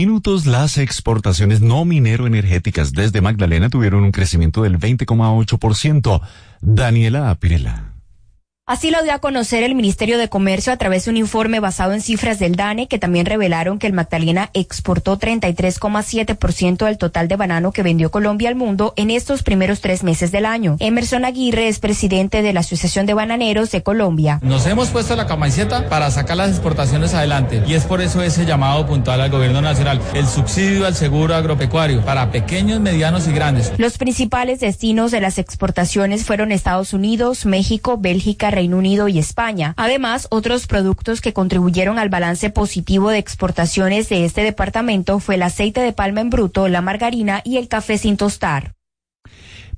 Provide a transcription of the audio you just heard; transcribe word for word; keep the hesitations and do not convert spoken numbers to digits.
Minutos, las exportaciones no minero-energéticas desde Magdalena tuvieron un crecimiento del veinte coma ocho por ciento. Daniela Pirela. Así lo dio a conocer el Ministerio de Comercio a través de un informe basado en cifras del DANE, que también revelaron que el Magdalena exportó treinta y tres coma siete por ciento del total de banano que vendió Colombia al mundo en estos primeros tres meses del año. Emerson Aguirre es presidente de la Asociación de Bananeros de Colombia. Nos hemos puesto la camiseta para sacar las exportaciones adelante y es por eso ese llamado puntual al gobierno nacional, el subsidio al seguro agropecuario para pequeños, medianos y grandes. Los principales destinos de las exportaciones fueron Estados Unidos, México, Bélgica, Reino Unido y España. Además, otros productos que contribuyeron al balance positivo de exportaciones de este departamento fue el aceite de palma en bruto, la margarina y el café sin tostar.